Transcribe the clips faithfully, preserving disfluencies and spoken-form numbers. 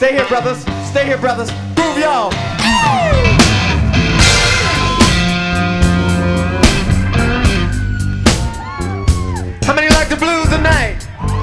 Stay here, brothers. Stay here, brothers. Groove, y'all. How many like the blues tonight?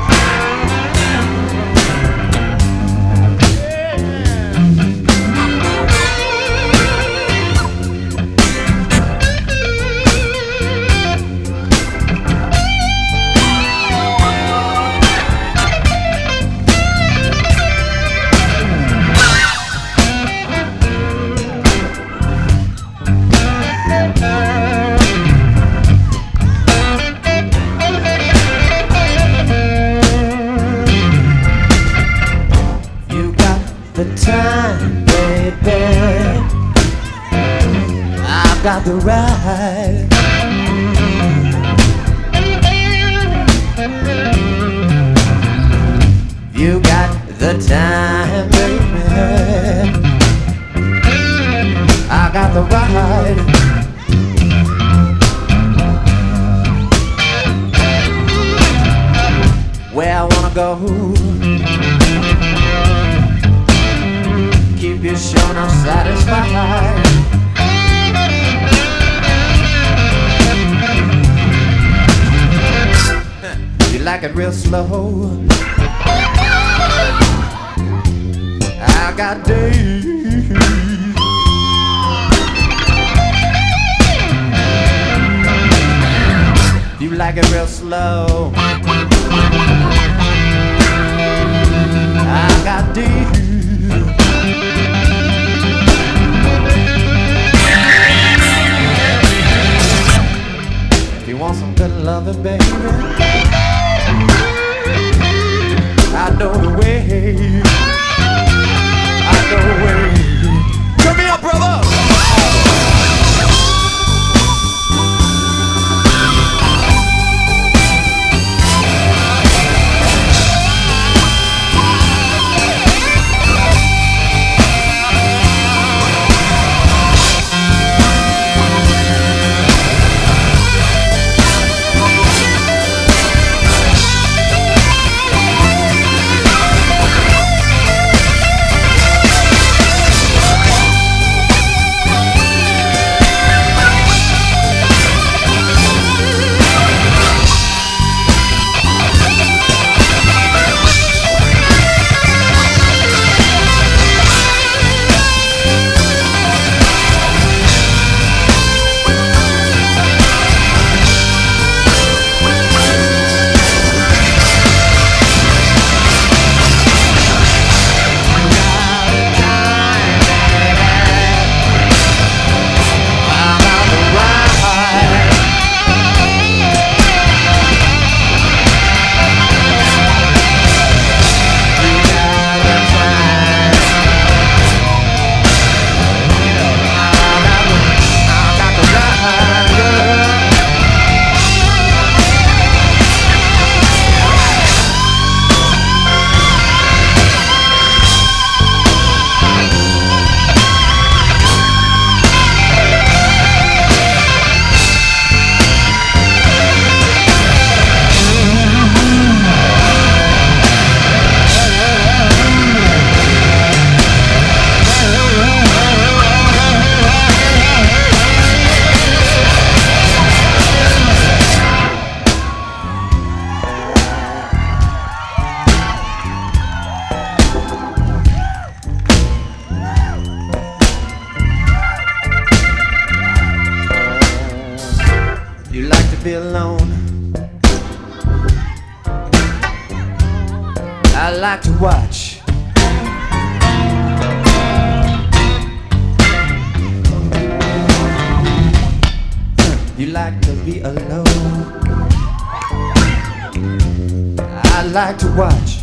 The time, baby, I've got the right. You got the time, baby, I got the right. Where I wanna go, keep you sure not satisfied. You like it real slow, I got days. You like it real slow, I got days. You want some good loving, baby? I know the way. I know the way. Turn me up, brother! You like to be alone, I like to watch. You like to be alone, I like to watch.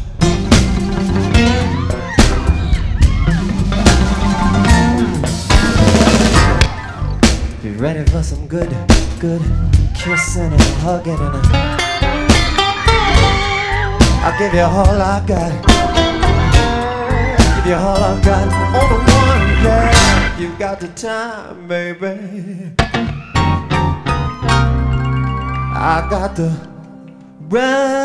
Be ready for some good, good kissing and hugging and a, I'll give you all I got. Give you all I got on the one, yeah. You got the time, baby, I got the right.